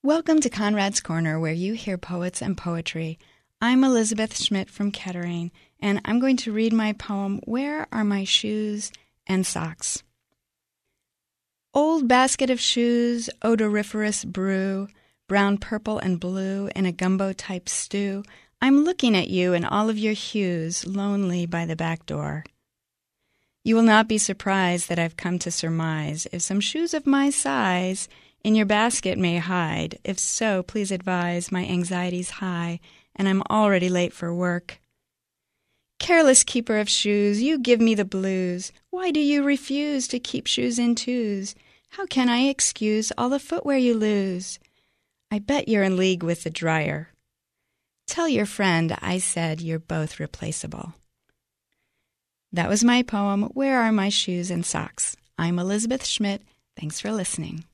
Welcome to Conrad's Corner, where you hear poets and poetry. I'm Elizabeth Schmidt from Kettering, and I'm going to read my poem, Where Are My Shoes and Socks? Old basket of shoes, odoriferous brew, brown, purple, and blue in a gumbo-type stew. I'm looking at you in all of your hues, lonely by the back door. You will not be surprised that I've come to surmise if some shoes of my size in your basket may hide. If so, please advise, my anxiety's high, and I'm already late for work. Careless keeper of shoes, you give me the blues. Why do you refuse to keep shoes in twos? How can I excuse all the footwear you lose? I bet you're in league with the dryer. Tell your friend I said you're both replaceable. That was my poem, Where Are My Shoes and Socks? I'm Elizabeth Schmidt. Thanks for listening.